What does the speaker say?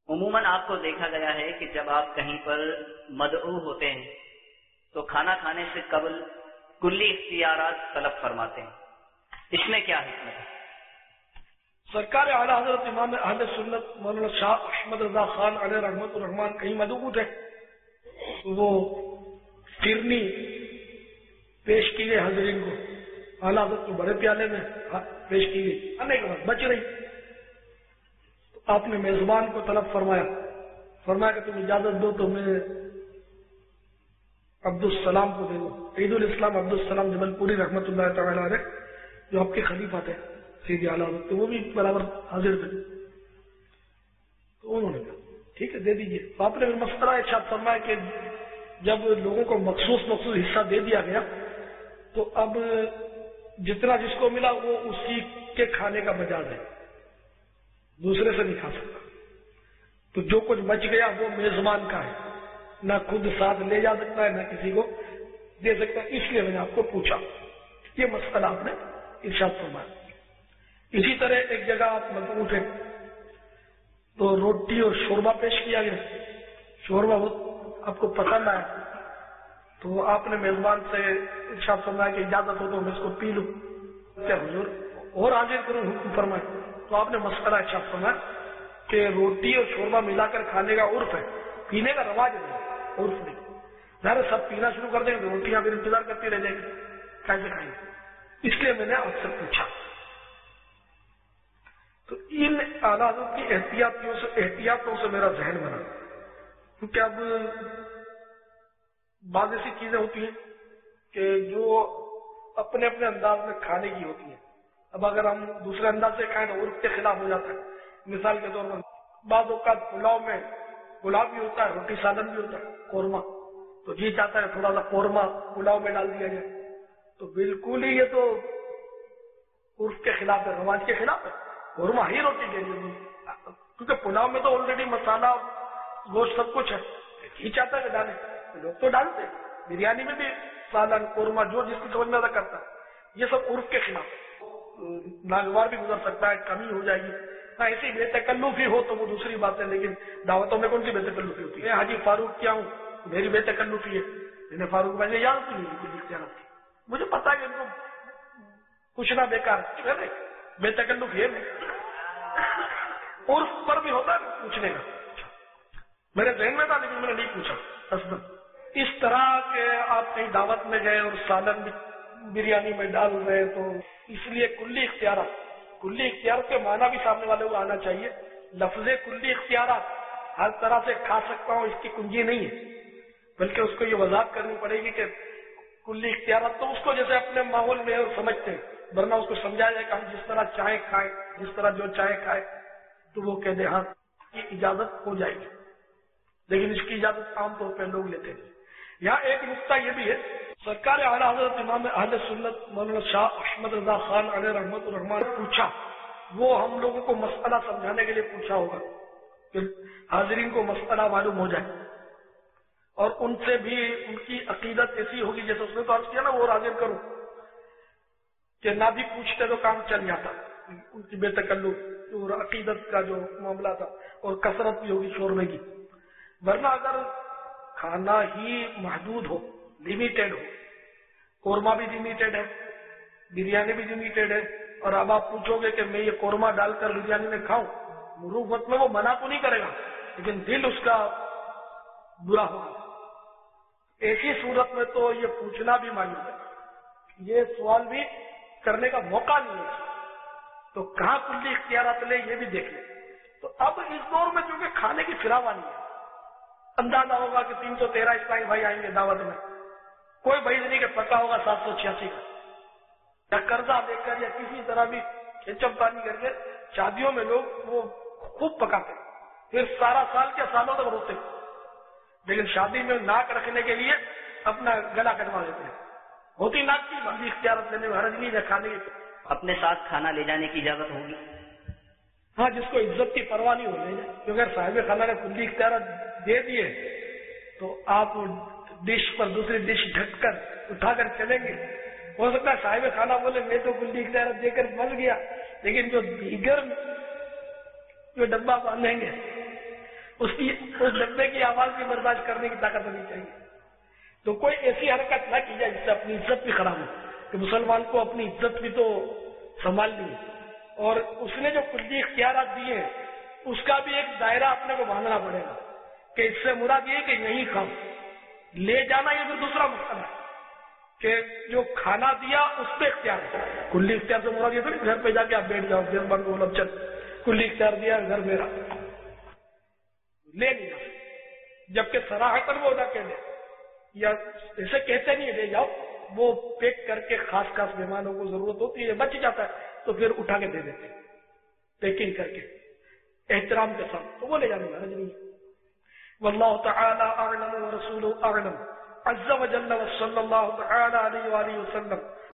عموماً آپ کو دیکھا گیا ہے کہ جب آپ کہیں پر مدعو ہوتے ہیں تو کھانا کھانے سے قبل کلی اختیارات طلب فرماتے ہیں، اس میں کیا حکمت ہے؟ سرکار اعلیٰ حضرت امام اہل سنت مولانا شاہ احمد رضا خان علیہ رحمۃ الرحمان کہیں مدعو تھے، وہ فرنی پیش کی گئی حاضرین کو، اعلیٰ حضرت کو بڑے پیالے میں پیش کی گئی، آنے کے بعد بچ رہی، تو آپ نے میزبان کو طلب فرمایا کہ تم اجازت دو تو میں عبدالسلام کو دے دوں، عید الاسلام عبدالسلام جبل پوری رحمۃ اللہ تعالی علیہ جو آپ کے خلیفہ تھے سیدی اعلیٰ حضرت، تو وہ بھی برابر حاضر تھے، تو انہوں نے کہا ٹھیک ہے دے دیجیے۔ تو آپ نے مسئلہ ارشاد فرمایا کہ جب لوگوں کو مخصوص حصہ دے دیا گیا تو اب جتنا جس کو ملا وہ اسی کے کھانے کا مجاز ہے، دوسرے سے نہیں کھا سکتا، تو جو کچھ بچ گیا وہ میزبان کا ہے، نہ خود ساتھ لے جا سکتا ہے نہ کسی کو دے سکتا ہے، اس لیے میں نے آپ کو پوچھا، یہ مسئلہ آپ نے ارشاد فرمایا۔ اسی طرح ایک جگہ آپ مدعو تھے تو روٹی اور شوربہ پیش کیا گیا، شوربہ بہت آپ کو پسند آیا، تو آپ نے میزبان سے ارشاد فرمایا کہ اجازت ہو تو میں اس کو پی لوں، کیا حضور اور حاضر کروں حکم فرمائے، تو آپ نے مسئلہ ارشاد فرمایا کہ روٹی اور شوربہ ملا کر کھانے کا عرف ہے، پینے کا رواج نہیں، عرف نہیں، ظاہر سب پینا شروع کر دیں گے تو روٹیاں پھر انتظار کرتی رہ جائیں گی کیسے کھائیں گے، اس لیے میں نے آپ سے پوچھا۔ تو ان اعلیٰ حضرت کی احتیاطوں سے میرا ذہن بنا، کیونکہ اب بعض ایسی چیزیں ہوتی ہیں کہ جو اپنے اپنے انداز میں کھانے کی ہوتی ہیں، اب اگر ہم دوسرے انداز سے کھائیں تو عرف کے خلاف ہو جاتا ہے۔ مثال کے طور پر بعض اوقات پلاؤ میں پلاؤ بھی ہوتا ہے، روٹی سالن بھی ہوتا ہے، قورمہ، تو جی چاہتا ہے تھوڑا سا قورمہ پلاؤ میں ڈال دیا جائے، تو بالکل ہی یہ تو عرف کے خلاف ہے، رواج کے خلاف ہے، قورمہ ہی روٹی کے لیے، کیونکہ پلاؤ میں تو آلریڈی مسالہ گوشت سب کچھ ہے، جی چاہتا ہے کہ ڈالیں، لوگ تو ڈالتے، بریانی میں بھی سالن قورمہ جو جس کی سمجھ میں ادا کرتا ہے، یہ سب عرف کے خلاف ہے، ناگوار بھی گزر سکتا ہے، کمی ہو جائے گی، ہاں ایسی بے تکلفی ہو تو وہ دوسری بات ہے، لیکن دعوتوں میں کون سی بے تکلفی ہوتی ہے؟ حاجی فاروق کیا ہوں، میری بے تکلفی ہے، میں نے فاروق بھائی نے یاد کی کچھ اختیارات کی، مجھے پتا ہے کہ ان کو پوچھنا بیکار ہے، بے تکلفی ہے، عرف پر بھی ہوتا ہے پوچھنے کا، میرے ذہن میں تھا لیکن میں نے نہیں پوچھا اصلا۔ اس طرح کہ آپ کہیں دعوت میں گئے اور سالن بھی بریانی میں ڈال رہے تو اس لیے کلی اختیارات کے معنی بھی سامنے والے کو آنا چاہیے، لفظ کلی اختیارات ہر طرح سے کھا سکتا ہوں اس کی کنجی نہیں ہے، بلکہ اس کو یہ وضاحت کرنی پڑے گی کہ کلی اختیارات تو اس کو جیسے اپنے ماحول میں اور سمجھتے ہیں، ورنہ اس کو سمجھایا جائے کہ ہم جس طرح چاہیں کھائیں، جس طرح جو چاہے کھائے، تو وہ کہہ دے ہاں کی اجازت ہو جائے گی، لیکن اس کی اجازت عام طور پہ لوگ لیتے ہیں۔ یہاں ایک نقطہ یہ بھی ہے، سرکار اعلیٰ حضرت امام اہل سنت مولانا شاہ احمد رضا خان علیہ رحمۃ الرحمان پوچھا، وہ ہم لوگوں کو مسئلہ سمجھانے کے لیے پوچھا ہوگا کہ حاضرین کو مسئلہ معلوم ہو جائے، اور ان سے بھی ان کی عقیدت ایسی ہوگی جیسے اس نے تو عرض کیا نا وہ حاضر کروں کہ نہ بھی پوچھتے تو کام چل جاتا، ان کی بے تکلف اور عقیدت کا جو معاملہ تھا، اور کثرت بھی ہوگی شوربے کی، ورنہ اگر کھانا ہی محدود ہو، لمیٹیڈ ہو، قورمہ بھی لمیٹیڈ ہے، بریانی بھی لمیٹیڈ ہے، اور اب آپ پوچھو گے کہ میں یہ قورمہ ڈال کر بریانی میں کھاؤں، مروت میں وہ منع تو نہیں کرے گا لیکن دل اس کا برا ہوگا، ایسی صورت میں تو یہ پوچھنا بھی معلوم ہے، یہ سوال بھی کرنے کا موقع نہیں ہے، تو کہاں کلی اختیارات لے یہ بھی دیکھ لیں۔ تو اب اس دور میں چونکہ کھانے کی فراوانی ہے، اندازہ ہوگا کہ 313 اسلامی بھائی آئیں گے دعوت میں، کوئی بھائی نہیں کہ پکا ہوگا 786 کا، یا قرضہ لے کر یا کسی طرح بھی کھینچم پانی کر کے شادیوں میں لوگ وہ خوب پکاتے پھر سارا سال کے سالوں تک روتے، لیکن شادی میں ناک رکھنے کے لیے اپنا گلا کٹوا دیتے ہیں، ہوتی ناک کی بندی اختیارت لینے میں حرج نہیں ہے کھانے کی۔ اپنے ساتھ کھانا لے جانے کی اجازت ہوگی؟ ہاں، جس کو عزت کی پرواہ نہیں ہو رہی ہے، کیونکہ اگر صاحب خانہ نے کلی اختیارات دے دیے تو آپ ڈش پر دوسری ڈش ڈھک کر اٹھا کر چلیں گے، ہو سکتا ہے صاحب خانہ بولے میں تو کلی اختیارات دے کر بن گیا، لیکن جو دیگر جو ڈبہ باندھیں گے اس ڈبے کی آواز بھی برداشت کرنے کی طاقت ہونی چاہیے. تو کوئی ایسی حرکت نہ کی جائے جس سے اپنی عزت بھی خراب ہو, کہ مسلمان کو اپنی عزت بھی تو سنبھالنی ہے, اور اس نے جو کلی اختیارات دیے ہیں اس کا بھی ایک دائرہ اپنے کو باندھنا پڑے گا, کہ اس سے مراد یہ کہ یہی کھاؤ, لے جانا یہ پھر دوسرا مسئلہ ہے کہ جو کھانا دیا اس پہ اختیار ہے. کلی اختیار سے مراد یہ تو گھر پہ جا کے آپ بیٹھ جاؤ, دیر بند بولو چل کلی اختیار دیا گھر میرا, لے لیا, جبکہ صراحتاً وہ نہ کہہ دے یا ایسے کہتے نہیں لے جاؤ, وہ پیک کر کے خاص مہمانوں کو ضرورت ہوتی ہے بچ جاتا ہے تو پھر اٹھا کے دے دیتے پیکنگ کر کے احترام کے ساتھ, تو وہ لے جانے کا حرج نہیں. واللہ تعالی اعلم ورسولہ اعلم عز وجل وصلی اللہ تعالی علیہ وآلہ وسلم.